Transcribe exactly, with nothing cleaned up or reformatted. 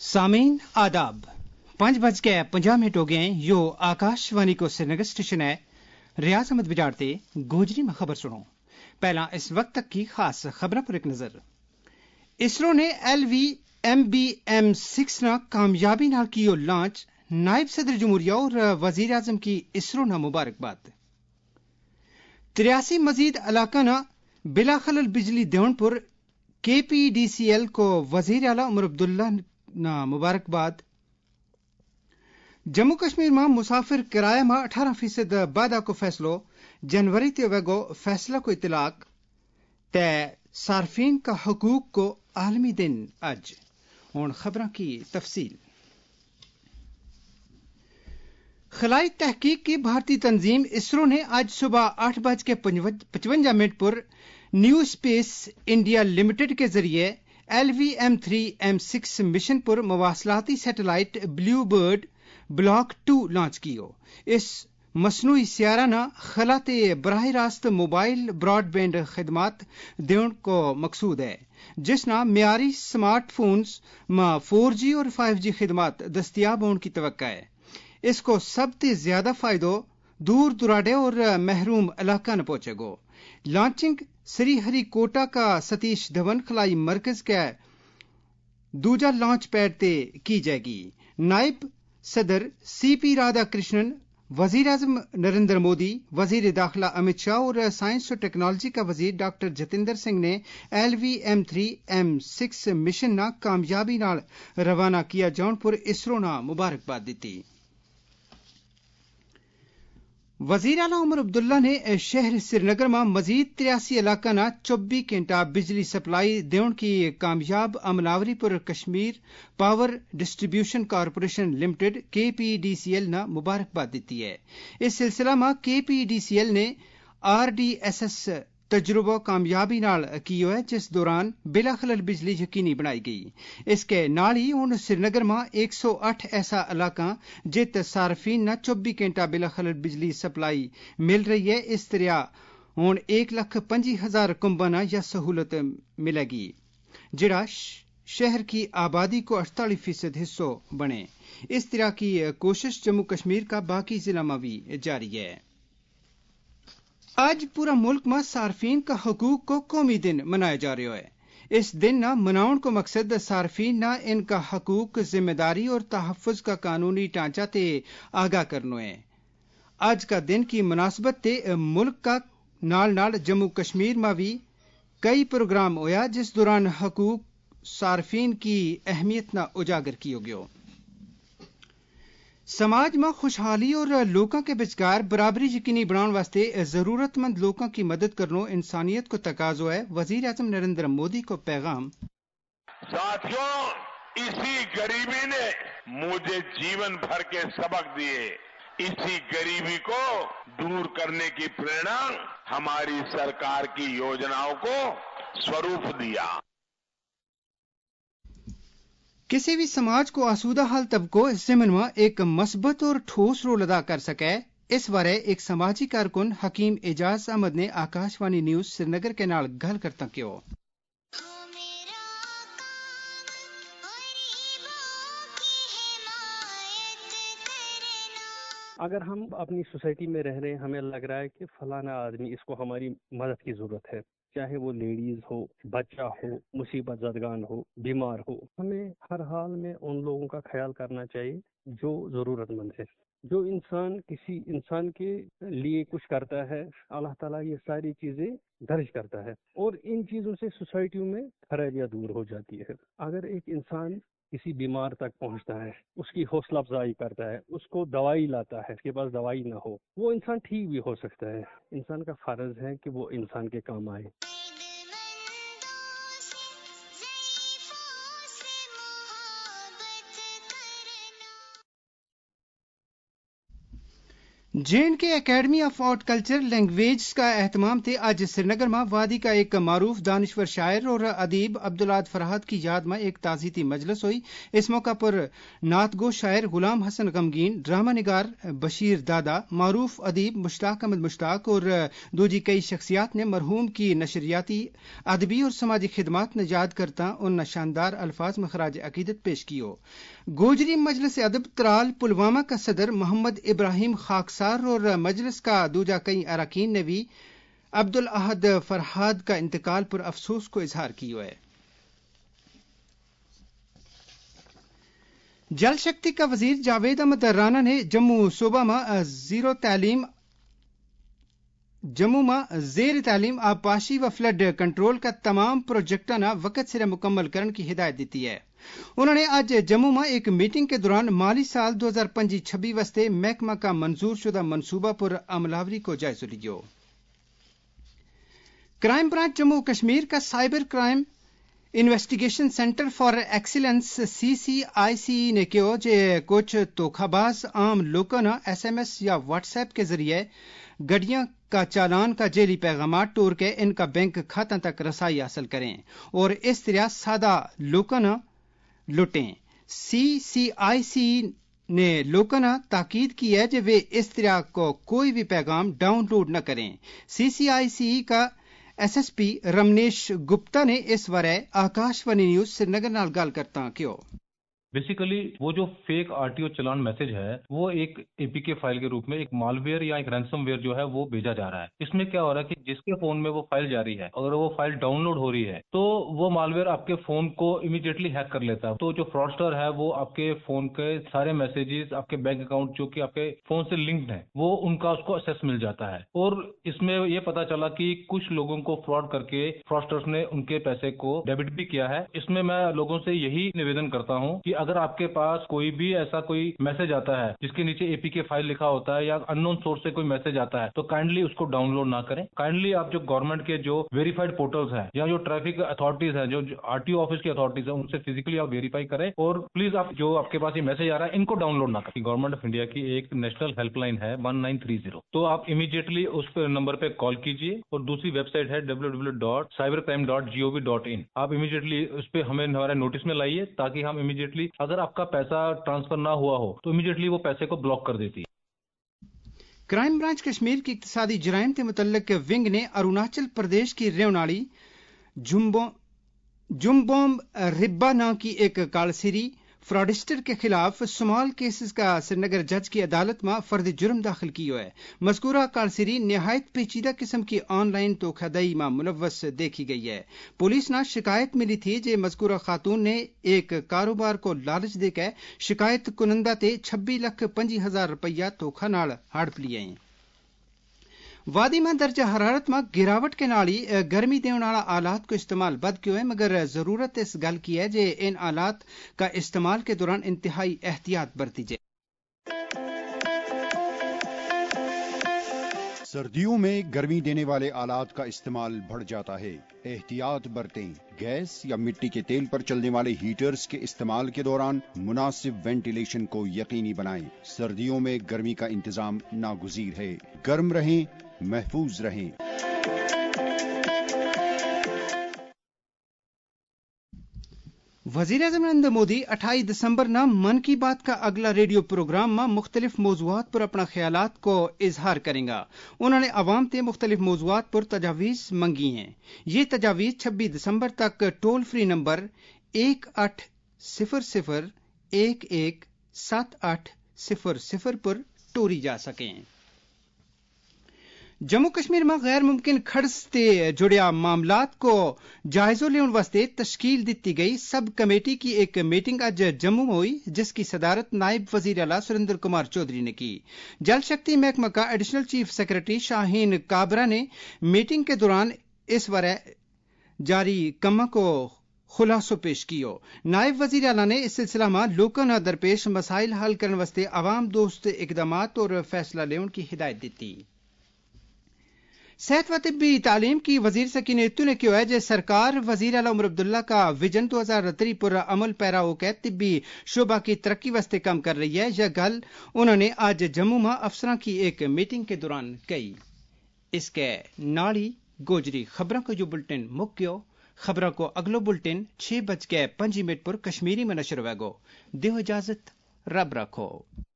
सामीन आदाब पांच बज के पंजा मिनट हो गए हैं। यो आकाशवाणी को श्रीनगर स्टेशन है। रियाज अहमद बिजारते गोजरी में खबर सुनो। पहला इस वक्त तक की खास खबरों पर एक नजर। इसरो ने L V M B M six ना कामयाबी नाल कियो लॉन्च। नायब सदर जमहूरिया और वजीर आजम की इसरो ना मुबारकबाद। तिरासी मजीद इलाका ना बिला खलल बिजली देवन पर के पी डी सी एल को वजीर आला उमर अब्दुल्ला ना मुबारकबाद। जम्मू कश्मीर में मुसाफिर किराया में अठारह फीसद वादा को फैसलो। जनवरी ते वेगो फैसला को इतलाक तय सार्फिन का हकूक को आलमी दिन आज। और खबरों की तफसील। खलाई तहकीक की भारतीय तंजीम इसरो ने आज सुबह आठ बज के पचवंजा मिनट पर न्यू स्पेस इंडिया लिमिटेड के जरिए L V M three M six mission पर मवासलाती satellite blue bird block two launch कियो। इस मसनूई सियारा ना खला ते बराह रास्त मोबाइल ब्रॉडबैंड खिदमात देने को मकसूद है, जिसना म्यारी स्मार्टफोन्स में फोर जी और फाइव जी खिदमात दस्तियाब होने की तवक्का है। इसको सबसे ज्यादा फायदो दूर दुराडे और महरूम इलाका न पहुंचेगो। लॉन्चिंग श्रीहरिकोटा का सतीश धवन खलाई मरकज के दूजा लॉन्च पैड ते की जाएगी। नायब सदर सी पी राधा कृष्णन, वजीर आजम नरेंद्र मोदी, वजीर दाखिला अमित शाह और साइंस और टेक्नोलॉजी का वजीर डॉक्टर जतिंदर सिंह ने L V M three M six mission ना कामयाबी नाल रवाना किया जाने पर इसरो ना मुबारकबाद दी। वजीर आला उमर अब्दुल्ला ने शहर श्रीनगर में मजीद तिरासी इलाका ना चौबीस घंटा बिजली सप्लाई देने की कामयाब अमलावरी पर Kashmir power distribution corporation limited K P D C L ना मुबारकबाद दी है। इस सिलसिला में K P D C L ने आर डी एस एस तजुर्बा कामयाबी नाल कियो है, जिस दौरान बिला खलल बिजली यकीनी बनाई गई। इसके नाल ही हुण श्रीनगर में एक सौ आठ ऐसा इलाका जित सार्फिन ना चौबीस घंटा बिला खलल बिजली सप्लाई मिल रही है। इस तरह हुण एक लख पंजी हजार कुंबा ना यह सहूलत मिलेगी, जिड़ा शहर की आबादी को अड़तालीस फीसद हिस्सों बने। इस तरह की कोशिश जम्मू कश्मीर का बाकी जिला में भी जारी है। आज पूरा मुल्क में सार्फिन का हकूक को कौमी दिन मनाया जा रहा है। इस दिन ना मनाउन को मकसद सार्फिन ना इनका हकूक, जिम्मेदारी और तहफ़्फ़ुज़ का कानूनी ढांचा ते आगाह करनो है। आज का दिन की मुनासबत ते मुल्क का नाल नाल जम्मू कश्मीर में भी कई प्रोग्राम होया, जिस दौरान हकूक सार्फिन की अहमियत ना उजागर कियो गयो। समाज में खुशहाली और लोगों के विचकार बराबरी यकीनी बनाने वास्ते जरूरतमंद लोगों की मदद करना इंसानियत को तकाजो है। वजीर आजम नरेंद्र मोदी को पैगाम। साथियों, इसी गरीबी ने मुझे जीवन भर के सबक दिए। इसी गरीबी को दूर करने की प्रेरणा हमारी सरकार की योजनाओं को स्वरूप दिया। किसी भी समाज को आसूदा हाल तबको इस ज़िम्न में एक मस्बत और ठोस रोल अदा कर सके, इस बारे एक समाजी कारकुन हकीम एजाज अहमद ने आकाशवाणी न्यूज श्रीनगर के नाल गल करता क्यों। अगर हम अपनी सोसाइटी में रह रहे हैं, हमें लग रहा है कि फलाना आदमी, इसको हमारी मदद की जरूरत है, चाहे वो लेडीज हो, बच्चा हो, मुसीबत ज़दगान हो, बीमार हो, हमें हर हाल में उन लोगों का ख्याल करना चाहिए जो जरूरतमंद है। जो इंसान किसी इंसान के लिए कुछ करता है, अल्लाह ताला ये सारी चीजें दर्ज करता है और इन चीजों से सोसाइटी में खराबियां दूर हो जाती है। अगर एक इंसान किसी बीमार तक पहुंचता है, उसकी हौसला अफजाई करता है, उसको दवाई लाता है, उसके पास दवाई ना हो, वो इंसान ठीक भी हो सकता है। इंसान का फर्ज है कि वो इंसान के काम आए। J and K academy of art culture language का एहतमाम थे आज श्रीनगर में वादी का एक मारूफ दानिश्वर शायर और अदीब अब्दुल्लाद फरहाद की याद में एक ताज़ीती मजलिस हुई। इस मौका पर नातगो शायर गुलाम हसन गमगीन, ड्रामा निगार बशीर दादा, मारूफ अदीब मुश्ताक अहमद मुश्ताक और दूजी कई शख्सियात ने मरहूम की नशरियाती अदबी और समाजी खिदमात ने याद करता उन शानदार अल्फाज में खराज अकीदत पेश कियो। गोजरी मजलिस अदब त्राल पुलवामा का सदर मोहम्मद इब्राहिम खाकसार और मजलिस का दूजा कई अरकान ने भी अब्दुल अहद फरहाद का इंतकाल पर अफसोस को इजहार किया है। जल शक्ति का वजीर जावेद अहमद राना ने जम्मू सूबा में जीरो तालीम जम्मू में जेर तालीम आबपाशी व फ्लड कंट्रोल का तमाम प्रोजेक्टा ना वक्त सिरे मुकम्मल करने की हिदायत दी है। उन्होंने आज जम्मू में एक मीटिंग के दौरान माली साल दो हजार पंजी छब्बी वस्ते महकमा का मंजूर शुदा मनसूबा पर अमलावरी को जायजा लियो। क्राइम ब्रांच जम्मू कश्मीर का cyber crime investigation centre for excellence C C I C ने कहो जे कुछ धोखाबाज आम लोगों ने एस एम एस या व्हाट्सएप के जरिए गड्डियां का चालान का जेली पैगाम टोर के इनका बैंक खाता तक रसाई हासिल करें और इस तरह सादा लोगों ने लुटें। सी सी आई सी ने लोगों ने ताकीद की है कि वे इस तरह को कोई भी पैगाम डाउनलोड न करें। सी सी आई सी का S S P Ramnesh Gupta ने इस वरय आकाशवाणी न्यूज श्रीनगर नाल गल करता क्यों बेसिकली वो जो फेक आरटीओ चलान मैसेज है वो एक एपीके फाइल के रूप में एक मालवेयर या एक रैंसमवेयर जो है वो भेजा जा रहा है। इसमें क्या हो रहा है कि जिसके फोन में वो फाइल जा रही है अगर वो फाइल डाउनलोड हो रही है तो वो मालवेयर आपके फोन को इमीडिएटली हैक कर लेता है। तो जो फ्रॉडस्टर है वो आपके फोन के सारे मैसेजेस, आपके बैंक अकाउंट जो कि आपके फोन से लिंक्ड है, वो उनका उसको एक्सेस मिल जाता है। और इसमें ये पता चला कि कुछ लोगों को फ्रॉड करके फ्रॉडस्टर्स ने उनके पैसे को डेबिट भी किया है। इसमें मैं लोगों से यही निवेदन करता हूँ कि अगर आपके पास कोई भी ऐसा कोई मैसेज आता है जिसके नीचे एपीके फाइल लिखा होता है या अननोन सोर्स से कोई मैसेज आता है तो काइंडली उसको डाउनलोड ना करें। काइंडली आप जो गवर्नमेंट के जो वेरीफाइड पोर्टल्स हैं या जो ट्रैफिक अथॉरिटीज हैं, जो आरटीओ ऑफिस की अथॉरिटीज है, उनसे फिजिकली आप वेरीफाई करें और प्लीज आप जो आपके पास ये मैसेज आ रहा है इनको डाउनलोड ना करें। गवर्नमेंट ऑफ इंडिया की एक नेशनल हेल्पलाइन है वन नाइन थ्री जीरो, तो आप इमीडिएटली उस नंबर पे कॉल कीजिए। और दूसरी वेबसाइट है W W W dot cyber crime dot G O V dot in. आप इमीडिएटली उस पर हमें हमारे नोटिस में लाइए ताकि हम इमीडिएटली अगर आपका पैसा ट्रांसफर ना हुआ हो तो इमीडिएटली वो पैसे को ब्लॉक कर देती है। क्राइम ब्रांच कश्मीर की इक्तिसादी जराइम के मुतल्लिक विंग ने अरुणाचल प्रदेश की रेवनाली जुम्बोम रिब्बा नाम की एक कालसिरी फ्रॉडिस्टर के खिलाफ स्मॉल केसेस का श्रीनगर जज की अदालत में फर्द जुर्म दाखिल किया है। मज़कूरा कालसिरी निहायत पेचीदा किस्म की ऑनलाइन धोखाधड़ी में मुलव्वस देखी गई है। पुलिस ने शिकायत मिली थी जे मज़कूरा खातून ने एक कारोबार को लालच देकर शिकायत कुनंदा ते छब्बीस लख पंजी हजार रुपया धोखा नाल हड़प लिए हैं। वादी में दर्जा हरारत में गिरावट के नाल ही गर्मी देने वाला आलात को इस्तेमाल बद क्यों है, मगर जरूरत इस गल की है जे इन आलात का इस्तेमाल के दौरान इंतहाई एहतियात बरती जाए। सर्दियों में गर्मी देने वाले आलात का इस्तेमाल बढ़ जाता है, एहतियात बरतें। गैस या मिट्टी के तेल पर चलने वाले हीटर्स के इस्तेमाल के दौरान मुनासिब वेंटिलेशन को यकीनी बनाएं। सर्दियों में गर्मी का इंतजाम नागुज़ीर है। गर्म रहें, महफूज रहें। वज़ीर आज़म नरेंद्र मोदी अट्ठाईस दिसंबर न मन की बात का अगला रेडियो प्रोग्राम में मुख्तलिफ मौज़ूआत पर अपना ख्यालात को इजहार करेंगे। उन्होंने अवाम से मुख्तलिफ मौज़ूआत पर तजावीज़ मंगी हैं। ये तजावीज़ छब्बीस दिसंबर तक टोल फ्री नंबर एक आठ सिफर सिफर एक एक सात आठ सिफर सिफर पर टोरी जा सकें। जम्मू कश्मीर में गैर मुमकिन खर्च से जुड़िया मामलात को जायजो लेने वास्ते तश्कील दी गई सब कमेटी की एक मीटिंग आज जम्मू में हुई, जिसकी सदारत नायब वजीर आला सुरेंद्र कुमार चौधरी ने की। जल शक्ति महकमा का additional chief secretary Shaheen Kabra ने मीटिंग के दौरान इस वरह जारी कमा को खुलासो पेश कियो। नायब वजीर आला ने इस सिलसिला में लोगों न दरपेश मसाइल हल करने वास्ते आवाम दोस्त इकदामात और फैसला लेने की हिदायत दी। सेहत व तिब्बी तालीम की वजीर सकीनेतु ने कहा है कि सरकार वजीर आला उमर अब्दुल्ला का विजन दो हजार त्री पर अमल पैरा होकर तिब्बी शोबा की तरक्की वास्ते काम कर रही है। यह गल उन्होंने आज जम्मू में अफसरां की एक मीटिंग के दौरान कही। इसके नाली गोजरी खबरों को जो बुलेटिन मुक्यो खबरों को अगलो बुलेटिन छह बज के पंजी मिनट पर कश्मीरी में नशर होगा। देहो इजाजत, रब रखो।